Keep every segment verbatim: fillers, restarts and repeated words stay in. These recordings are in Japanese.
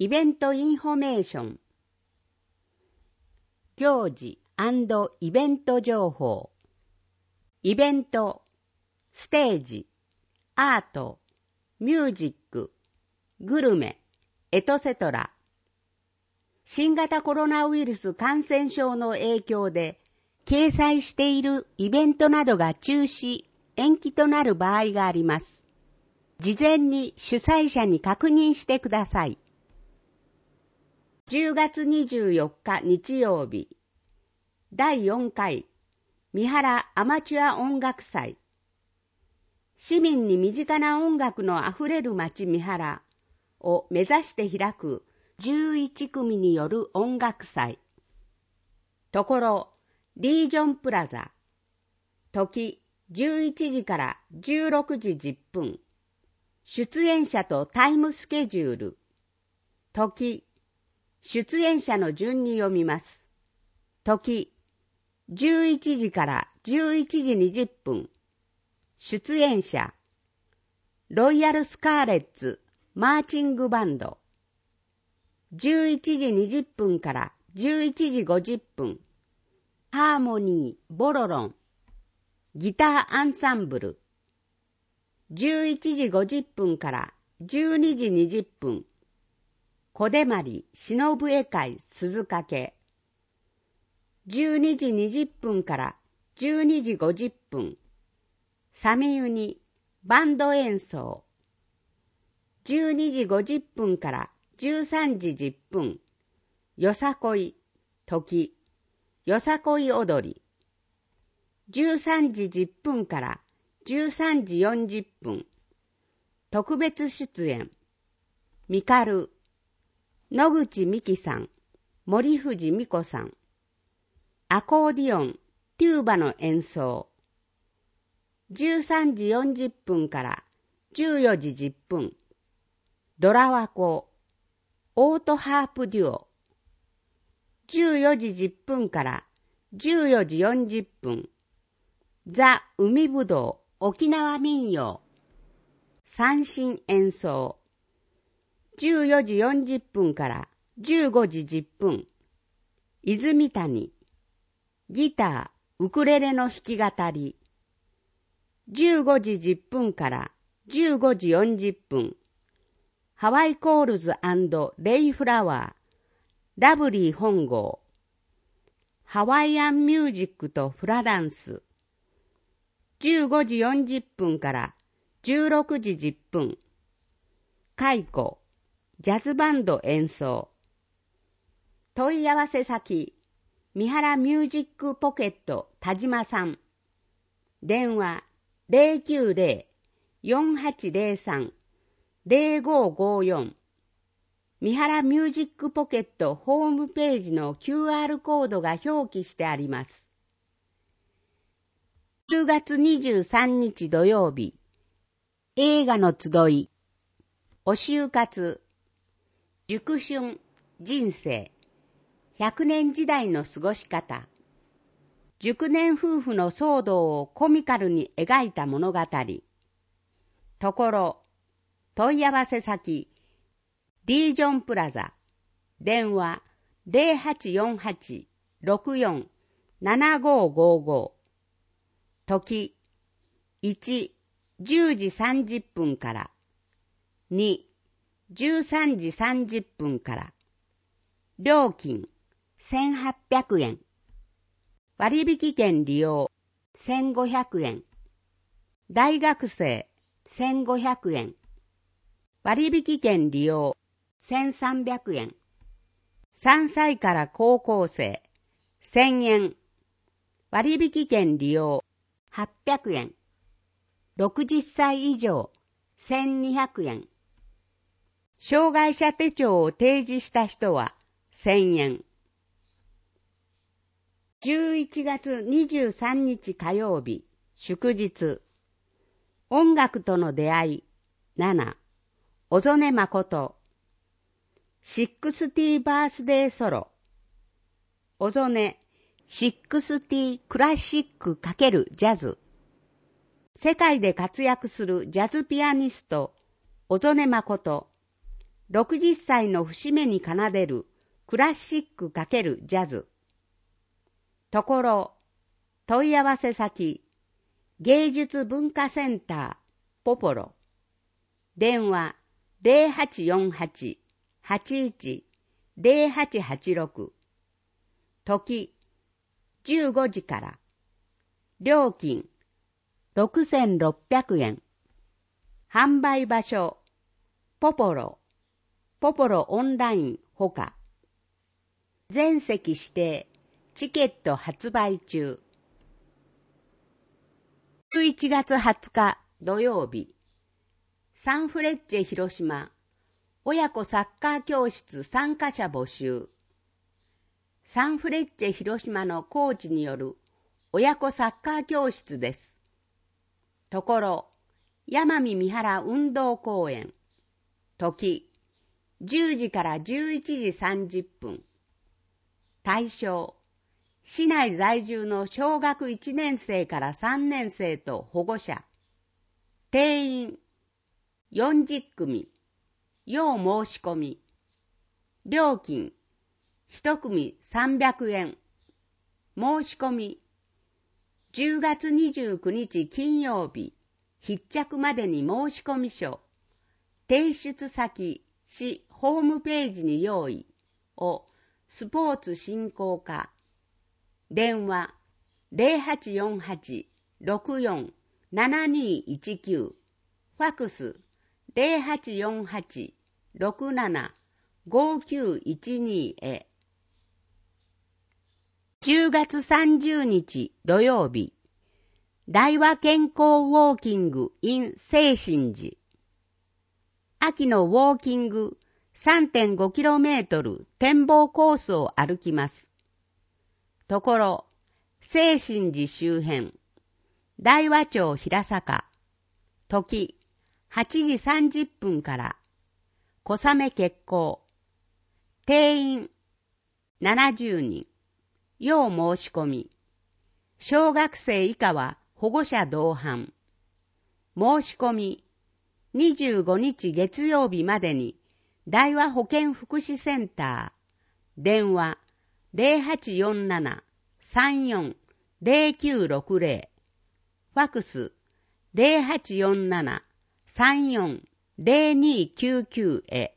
イベントインフォメーション、行事&イベント情報、イベント、ステージ、アート、ミュージック、グルメ、エトセトラ。新型コロナウイルス感染症の影響で、掲載しているイベントなどが中止、延期となる場合があります。事前に主催者に確認してください。じゅうがつにじゅうよっか日曜日、だいよんかい三原アマチュア音楽祭。市民に身近な音楽のあふれる街三原を目指して開くじゅういちくみによる音楽祭。ところ、リージョンプラザ。時じゅういちじからじゅうろくじじゅっぷん。出演者とタイムスケジュール。時、出演者の順に読みます。時、じゅういちじからじゅういちじにじゅっぷん。出演者、ロイヤルスカーレッツマーチングバンド。じゅういちじにじゅっぷんからじゅういちじごじゅっぷん。ハーモニー、ボロロン。ギターアンサンブル。じゅういちじごじゅっぷんからじゅうにじにじゅっぷん。小出まり忍笛会鈴掛。じゅうにじにじゅっぷんからじゅうにじごじゅっぷん。サミユニバンド演奏。じゅうにじごじゅっぷんからじゅうさんじじゅっぷん。よさこい時よさこい踊り。じゅうさんじじゅっぷんからじゅうさんじよんじゅっぷん。特別出演。ミカル、野口美希さん、森藤美子さん。アコーディオン、テューバの演奏。じゅうさんじよんじゅっぷんからじゅうよじじゅっぷん。ドラワコ、オートハープデュオ。じゅうよじじゅっぷんからじゅうよじよんじゅっぷん。ザ・海ぶどう沖縄民謡。三線演奏。じゅうよじよんじゅっぷんからじゅうごじじゅっぷん。泉谷。ギター、ウクレレの弾き語り。じゅうごじじゅっぷんからじゅうごじよんじゅっぷん。ハワイコールズ&レイフラワー。ラブリー本郷。ハワイアンミュージックとフラダンス。じゅうごじよんじゅっぷんからじゅうろくじじゅっぷん。カコ、ジャズバンド演奏。問い合わせ先、三原ミュージックポケット田島さん。電話 ゼロきゅうゼロ よんはちゼロさん ゼロごごよん。三原ミュージックポケットホームページの キューアール コードが表記してあります。じゅうがつにじゅうさんにち土曜日、映画の集い、お就活、熟春、人生、ひゃくねん時代の過ごし方、熟年夫婦の騒動をコミカルに描いた物語、ところ、問い合わせ先、リージョンプラザ、電話ゼロはちよんはち ろくよん ななごごご。時、いち、じゅうじさんじゅっぷんから、に、じゅうさんじさんじゅっぷんから。料金、せんはっぴゃくえん。割引券利用、せんごひゃくえん。大学生、せんごひゃくえん。割引券利用、せんさんびゃくえん。さんさいから高校生、せんえん。割引券利用、はっぴゃくえん。ろくじゅっさい以上、せんにひゃくえん。障害者手帳を提示した人は、せんえん。じゅういちがつにじゅうさんにち火曜日、祝日。音楽との出会い、なな。小曽根誠。シックスティーバースデーソロ。小曽根、シックスティークラシック×ジャズ。世界で活躍するジャズピアニスト、小曽根誠。 ろくじゅっさいの節目に奏でるクラシック×ジャズ。ところ、問い合わせ先、芸術文化センター、ポポロ。電話 ゼロはちよんはち はちいち ゼロはちはちろく。時、じゅうごじから。料金、ろくせんろっぴゃくえん。販売場所、ポポロ、ポポロオンラインほか。全席指定、チケット発売中。じゅういちがつはつか土曜日、サンフレッチェ広島、親子サッカー教室参加者募集。サンフレッチェ広島のコーチによる親子サッカー教室です。ところ、山見三原運動公園。時、じゅうじからじゅういちじさんじゅっぷん。対象、市内在住の小学いちねん生からさんねん生と保護者。定員、よんじゅっくみ。要申し込み。料金、いち組さんびゃくえん。申し込み、じゅうがつにじゅうくにち金曜日、必着までに申し込み書、提出先、市ホームページに用意をスポーツ振興課。電話 ゼロはちよんはち ろくよん ななにいちきゅう。ファクス ゼロはちよんはち ろくなな ごきゅういちに へ。じゅうがつさんじゅうにち土曜日、大和健康ウォーキング in 清心寺。秋のウォーキング さんてんごキロメートル 展望コースを歩きます。ところ、清心寺周辺、大和町平坂、時、はちじさんじゅっぷんから、小雨決行、定員、ななじゅうにん、要申し込み、小学生以下は保護者同伴、申し込み、にじゅうごにち月曜日までに、大和保健福祉センター、電話、ゼロはちよんなな さんよん ゼロきゅうろくゼロ、ファクス、ゼロはちよんなな さんよん ゼロにきゅうきゅう へ。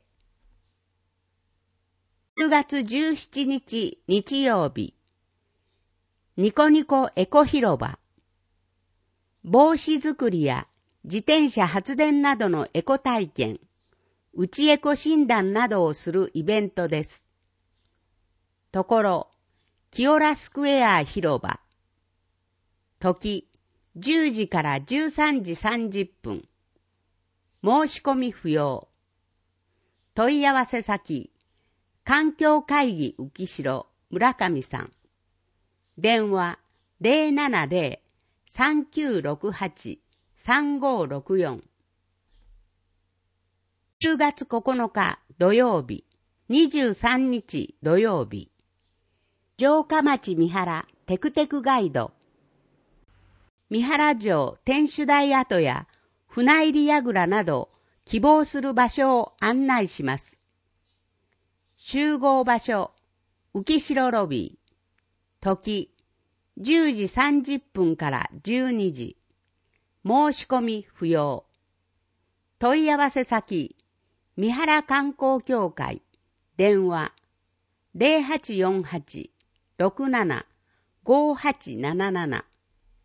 じゅうがつじゅうしちにち日曜日、ニコニコエコ広場、帽子作りや自転車発電などのエコ体験、うちエコ診断などをするイベントです。ところ、清良スクエア広場、時、じゅうじからじゅうさんじさんじゅっぷん。申し込み不要。問い合わせ先、環境会議浮城村上さん。電話 ゼロななゼロ さんきゅうろくはち さんごろくよん。じゅうがつここのか土曜日、にじゅうさんにち土曜日、城下町三原テクテクガイド。三原城天守台跡や船入櫓など希望する場所を案内します。集合場所、浮城ロビー。時、じゅうじさんじゅっぷんからじゅうにじ。申し込み不要。問い合わせ先、三原観光協会。電話、ゼロはちよんはち ろくなな ごはちなななな。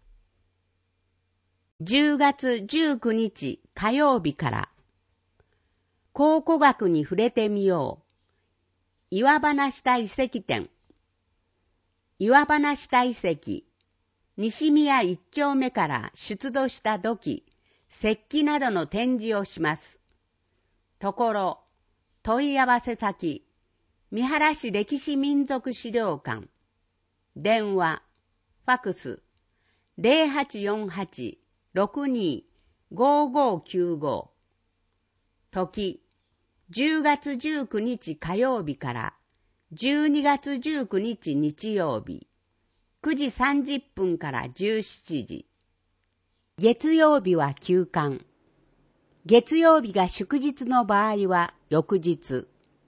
じゅうがつじゅうくにち火曜日から、考古学に触れてみよう。岩鼻下遺跡展。岩鼻下遺跡、西宮一丁目から出土した土器、石器などの展示をします。ところ、問い合わせ先、三原市歴史民族資料館。電話、ファクス、ゼロはちよんはち ろくに ごごきゅうご。時、じゅうがつじゅうくにち火曜日からじゅうにがつじゅうくにち日曜日、くじさんじゅっぷんからじゅうしちじ。月曜日は休館。 月曜日が祝日の場合は翌日。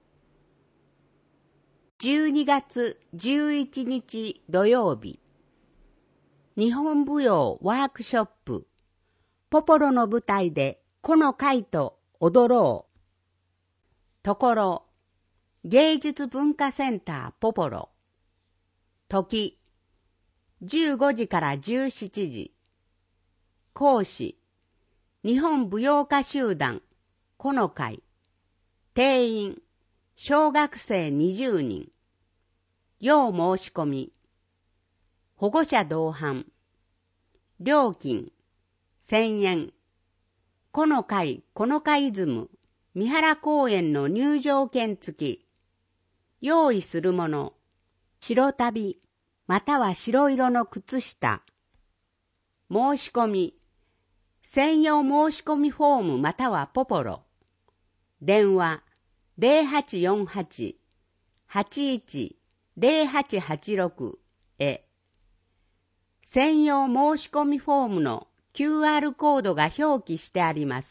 じゅうにがつじゅういちにち土曜日。日本舞踊ワークショップ。ポポロの舞台でこの会と踊ろう。ところ、芸術文化センターポポロ。時、じゅうごじからじゅうしちじ。講師、日本舞踊家集団、この会。定員、小学生にじゅうにん。要申し込み。保護者同伴。料金、せんえん。この会、この会イズム、三原公園の入場券付き。用意するもの、白旅、または白色の靴下。申し込み、専用申し込みフォームまたはポポロ。電話、ゼロはちよんはち はちいち ゼロはちはちろく へ。専用申し込みフォームの キューアール コードが表記してあります。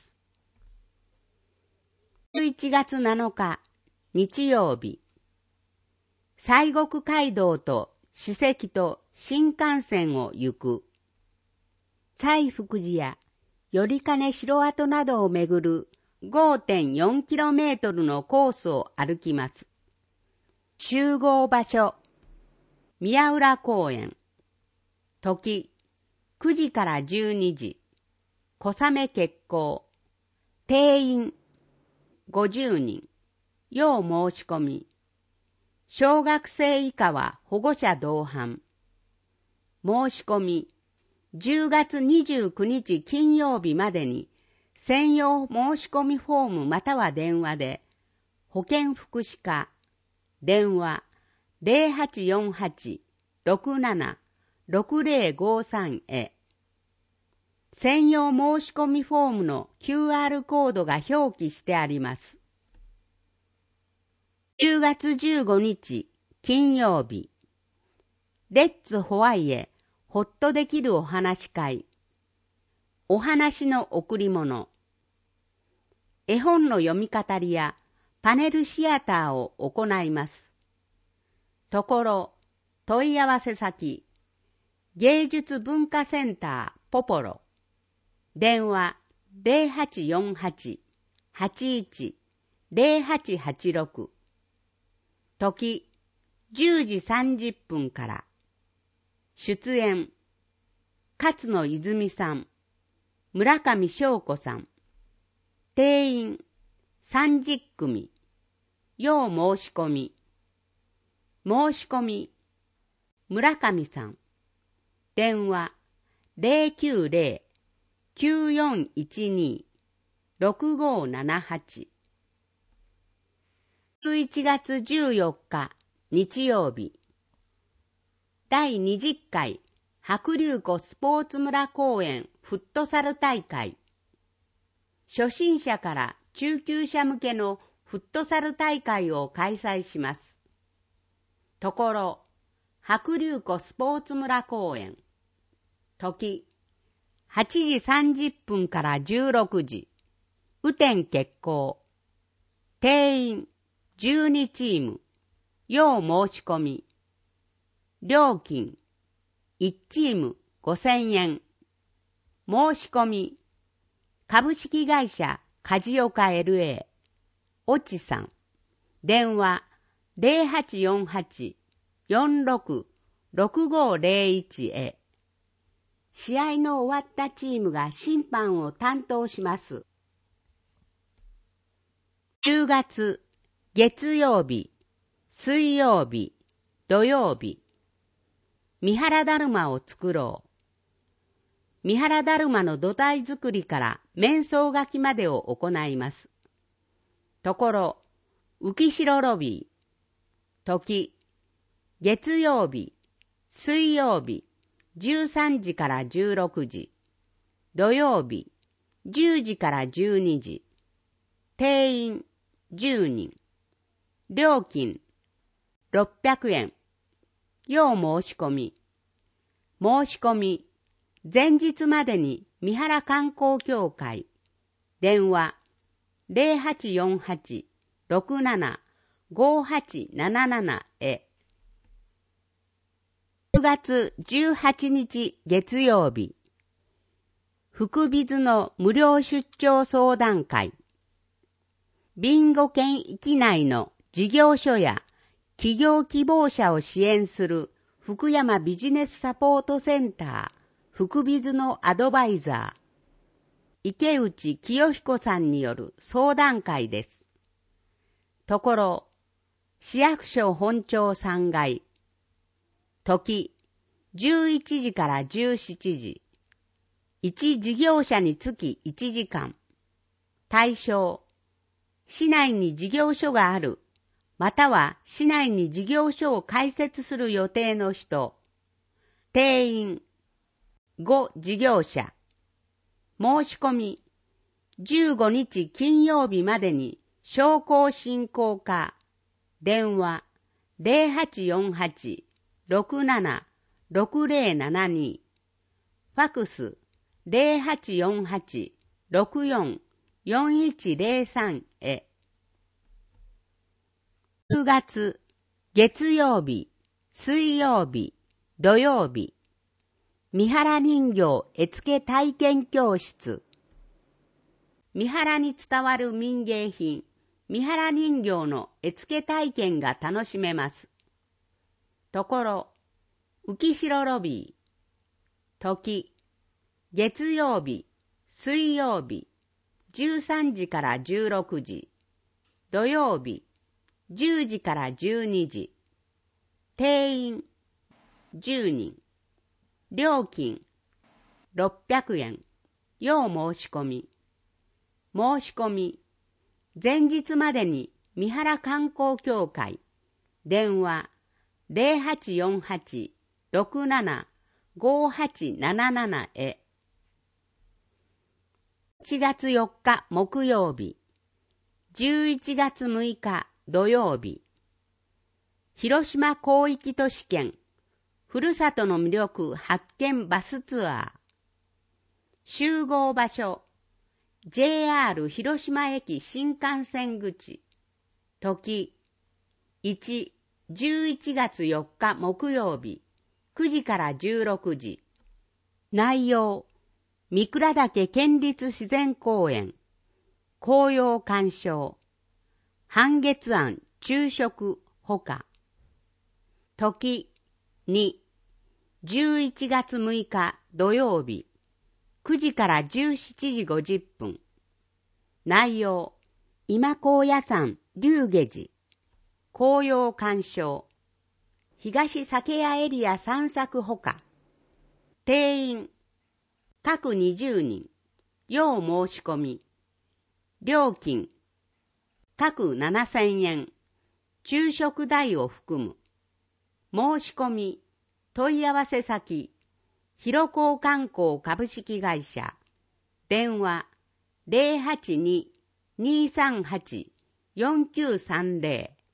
じゅういちがつなのか、日曜日。西国街道と史跡と新幹線を行く。西福寺や頼金城跡などを巡る ごてんよんキロメートル のコースを歩きます。集合場所、宮浦公園。時、くじからじゅうにじ。小雨決行。定員、ごじゅうにん。要申し込み。小学生以下は保護者同伴。申し込み、じゅうがつにじゅうくにち金曜日までに専用申し込みフォームまたは電話で、保健福祉課、電話ゼロはちよんはち ろくなな ろくゼロごさん へ。専用申し込みフォームの キューアール コードが表記してあります。じゅうがつじゅうごにち金曜日。レッツホワイへほっとできるお話会。お話の贈り物。絵本の読み語りやパネルシアターを行います。ところ、問い合わせ先、芸術文化センターポポロ。電話ゼロはちよんはち はちいち ゼロはちはちろく。時、じゅうじさんじゅっぷんから。出演、勝野泉さん、村上翔子さん。定員、さんじゅっくみ。要申し込み。申し込み、村上さん。電話、ゼロきゅうゼロ きゅうよんいちに ろくごななはち。じゅういちがつじゅうよっか日曜日。だいにじゅっかい白龍湖スポーツ村公園フットサル大会。初心者から中級者向けのフットサル大会を開催します。ところ、白龍湖スポーツ村公園。時、はちじさんじゅっぷんからじゅうろくじ。雨天決行。定員、じゅうにチーム。要申し込み。料金、いちチームごせんえん。申し込み、株式会社梶岡 エルエー、越智さん。電話ゼロはちよんはち よんろく ろくごゼロいち へ。試合の終わったチームが審判を担当します。じゅうがつ、月曜日、水曜日、土曜日。三原だるまを作ろう。三原だるまの土台作りから面相書きまでを行います。ところ、浮城ロビー。時、月曜日、水曜日、じゅうさんじからじゅうろくじ。土曜日、じゅうじからじゅうにじ。定員、じゅうにん。料金、ろっぴゃくえん。要申し込み。申し込み、前日までに三原観光協会。 電話 ゼロはちよんはち ろくなな ごはちなななな へ。くがつじゅうはちにち月曜日、福ビズの無料出張相談会。備後県域内の事業所や企業希望者を支援する福山ビジネスサポートセンター福ビズのアドバイザー、池内清彦さんによる相談会です。ところ、市役所本庁さんがい、時じゅういちじからじゅうしちじ、いち事業者につきいちじかん、対象、市内に事業所がある、または市内に事業所を開設する予定の人、定員、ご事業者、申し込み、じゅうごにち金曜日までに商工振興課、電話ゼロはちよんはち ろくなな ろくゼロななに、ファクスゼロはちよんはち ろくよん よんいちゼロさん へ。くがつ月曜日、水曜日、土曜日、三原人形絵付け体験教室。三原に伝わる民芸品、三原人形の絵付け体験が楽しめます。ところ、浮城ロビー。時、月曜日、水曜日、じゅうさんじからじゅうろくじ、土曜日、じゅうじからじゅうにじ、定員、じゅうにん、料金、ろっぴゃくえん、要申し込み。申し込み、前日までに三原観光協会、電話ゼロはちよんはち ろくなな ごはちなななな へ。いちがつよっか木曜日、じゅういちがつむいか土曜日、広島広域都市圏ふるさとの魅力発見バスツアー。集合場所、ジェイアール 広島駅新幹線口。時、いち、じゅういちがつよっか木曜日、くじからじゅうろくじ。内容、三倉岳県立自然公園、紅葉鑑賞、半月庵昼食ほか。時、に、じゅういちがつむいか土曜日、くじからじゅうしちじごじゅっぷん。内容、今高野山龍下寺、紅葉鑑賞、東酒屋エリア散策ほか。定員、各にじゅうにん、要申し込み。料金、各ななせんえん、昼食代を含む。申し込み、問い合わせ先、広光観光株式会社、電話ゼロはちに にーさんはち よんきゅうさんゼロ。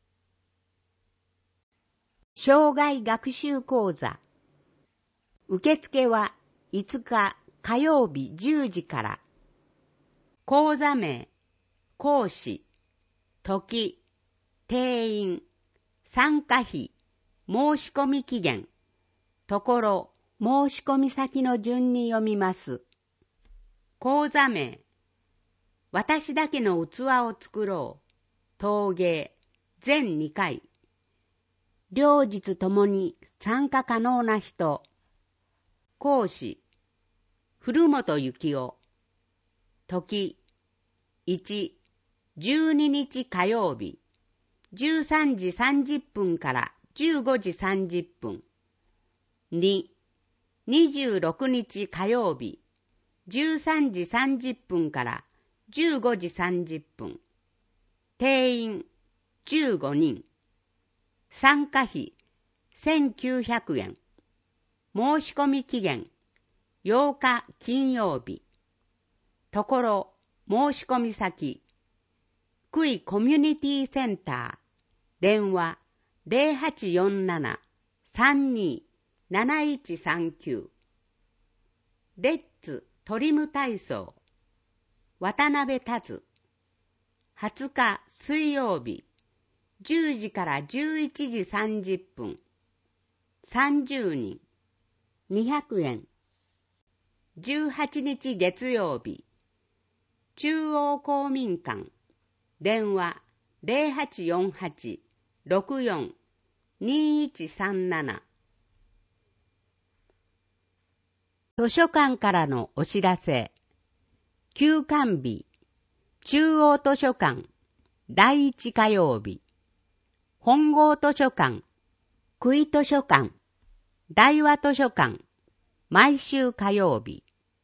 生涯学習講座。受付はいつか火曜日じゅうじから。講座名、講師、時、定員、参加費、申し込み期限、ところ、申し込み先の順に読みます。講座名、私だけの器を作ろう、陶芸、全にかい。両日ともに参加可能な人。講師、古本幸男。時、いち、じゅうににち火曜日、じゅうさんじさんじゅっぷんからじゅうごじさんじゅっぷん。に、にじゅうろくにち火曜日、じゅうさんじさんじゅっぷんからじゅうごじさんじゅっぷん。定員じゅうごにん。参加費せんきゅうひゃくえん。申し込み期限ようか金曜日。ところ、申し込み先、福井コミュニティセンター、電話ゼロはちよんなな さんにー なないちさんきゅう。レッツトリム体操。 渡辺達。はつか水曜日、じゅうじからじゅういちじさんじゅっぷん。さんじゅうにん、にひゃくえん。じゅうはちにち月曜日、中央公民館。電話 ゼロはちよんはち ろくよん にいちさんなな。図書館からのお知らせ。休館日、中央図書館、だいいち火曜日。本郷図書館、久井図書館、大和図書館、毎週火曜日。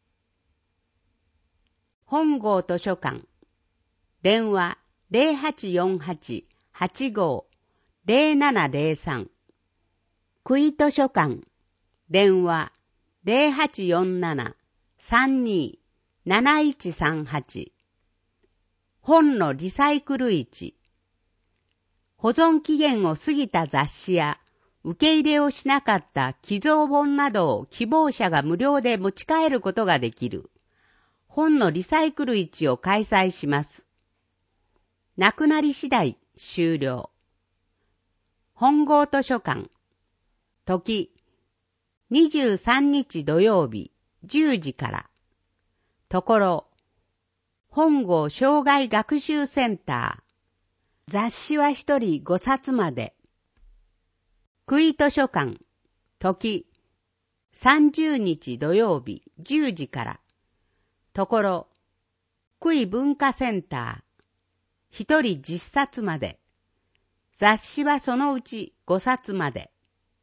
本郷図書館、電話 ゼロはちよんはち はちごー ゼロななゼロさん。久井図書館、電話ゼロはちよんなな さんにー なないちさんはち。本のリサイクル市。保存期限を過ぎた雑誌や受け入れをしなかった寄贈本などを希望者が無料で持ち帰ることができる本のリサイクル市を開催します。なくなり次第終了。本郷図書館。時、にじゅうさんにち土曜日じゅうじから。ところ、本郷障害学習センター。雑誌は一人ごさつまで。久井図書館。時、さんじゅうにち土曜日じゅうじから。ところ、久井文化センター。一人じっさつまで。雑誌はそのうちごさつまで。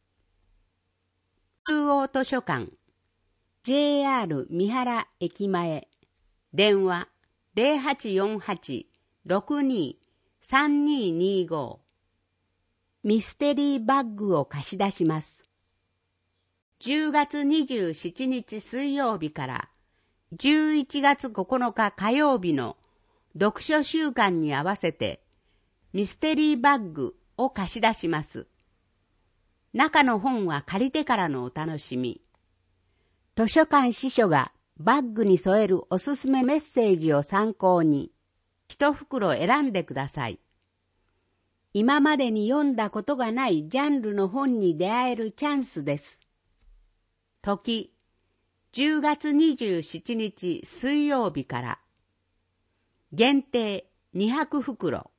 中央図書館。ジェイアール 三原駅前。電話ゼロはちよんはち ろくにー さんにーにーごー。ミステリーバッグを貸し出します。じゅうがつにじゅうしちにち水曜日からじゅういちがつここのか火曜日の読書週間に合わせてミステリーバッグを貸し出します。中の本は借りてからのお楽しみ。図書館司書がバッグに添えるおすすめメッセージを参考に一袋選んでください。今までに読んだことがないジャンルの本に出会えるチャンスです。時、じゅうがつにじゅうしちにち水曜日から。限定にひゃくふくろ。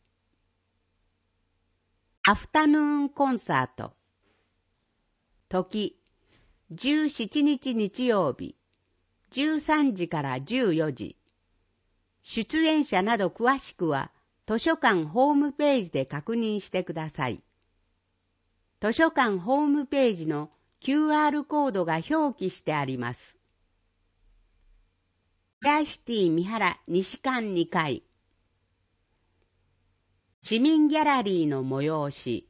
アフタヌーンコンサート。時、じゅうしちにち日曜日、じゅうさんじからじゅうよじ。出演者など詳しくは図書館ホームページで確認してください。図書館ホームページの キューアール コードが表記してあります。ライシティ三原西館にかい。市民ギャラリーの催し。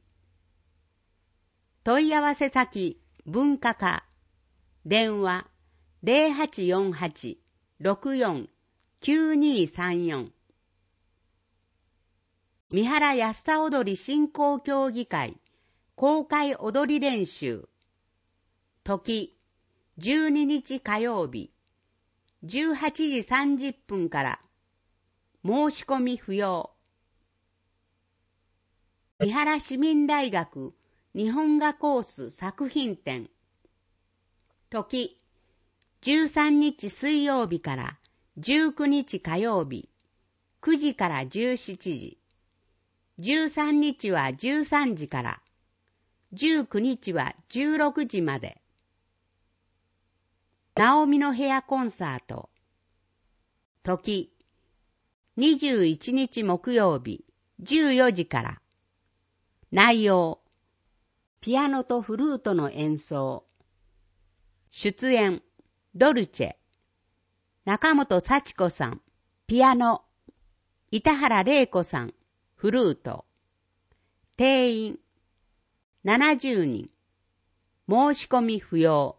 問い合わせ先文化課。電話ゼロはちよんはち ろくよん きゅうにさんよん。三原安田踊り振興協議会公開踊り練習。時、じゅうににち火曜日、じゅうはちじさんじゅっぷんから。申し込み不要。三原市民大学日本画コース作品展。時、じゅうさんにち水曜日からじゅうくにち火曜日、くじからじゅうしちじ。じゅうさんにちはじゅうさんじから、じゅうくにちはじゅうろくじまで。ナオミの部屋コンサート。時、にじゅういちにち木曜日、じゅうよじから。内容、ピアノとフルートの演奏。出演、ドルチェ。中本幸子さん、ピアノ。板原玲子さん、フルート。定員、ななじゅうにん。申し込み不要。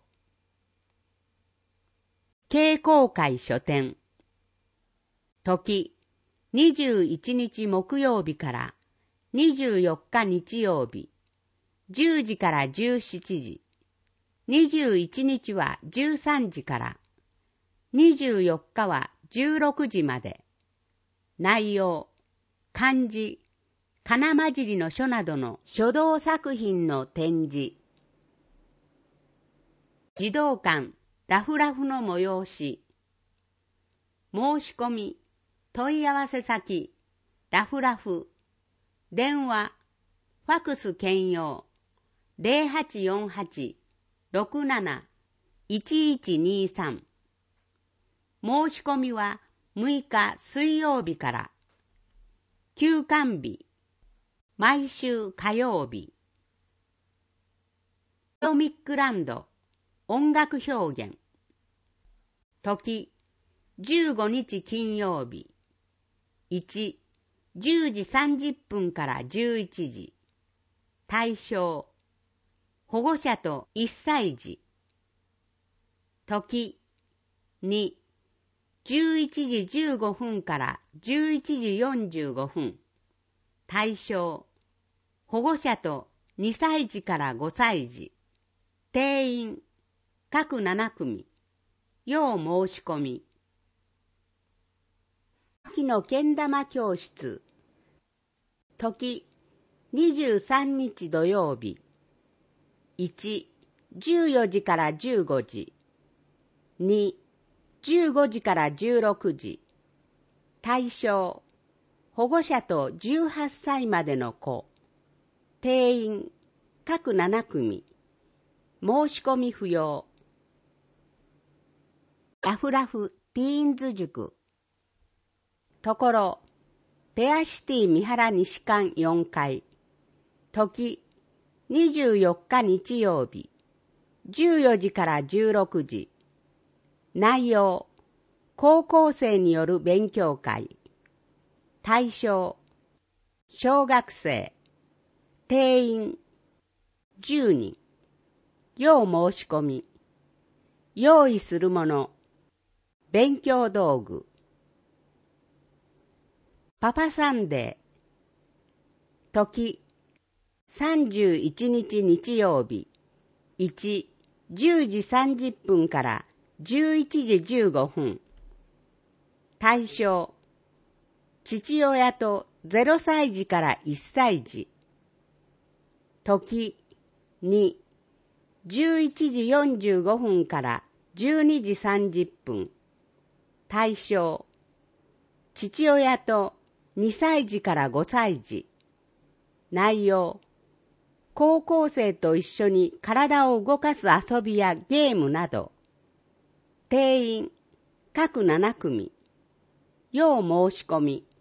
稽古会書店。時、にじゅういちにち木曜日からにじゅうよっか日曜日、じゅうじからじゅうしちじ。にじゅういちにちはじゅうさんじから、にじゅうよっかはじゅうろくじまで。内容、漢字、かなまじりの書などの書道作品の展示。児童館ラフラフの催し。申し込み、問い合わせ先、ラフラフ。電話、ファクス兼用、ゼロはちよんはち ろくなないちいちにさん。申し込みはむいか水曜日から。休館日、毎週火曜日。コミックランド、音楽表現。時、じゅうごにち金曜日。いち、じゅうじさんじゅっぷんからじゅういちじ。対象、保護者といっさい児。時、に、じゅういちじじゅうごふんからじゅういちじよんじゅうごふん。対象、保護者とにさい児からごさい児。定員、各ななくみ。要申し込み。秋のけん玉教室。時、にじゅうさんにち土曜日。いち、じゅうよじからじゅうごじ。に、じゅうごじからじゅうろくじ。対象、保護者とじゅうはっさいまでの子。定員、各ななくみ。申し込み不要。ラフラフティーンズ塾。ところ、ペアシティ三原西館よんかい。時、にじゅうよっか日曜日。じゅうよじからじゅうろくじ。内容、高校生による勉強会。対象、小学生。定員、じゅうにん。要申し込み。用意するもの。勉強道具。パパサンデー。時、さんじゅういちにち日曜日。いち、じゅうじさんじゅっぷんからじゅういちじじゅうごふん。対象、父親とゼロさい児からいっさい児。時、に、じゅういちじよんじゅうごふんからじゅうにじさんじゅっぷん。対象、父親とにさい児からごさい児。内容、高校生と一緒に体を動かす遊びやゲームなど。定員、各ななくみ。要申し込み。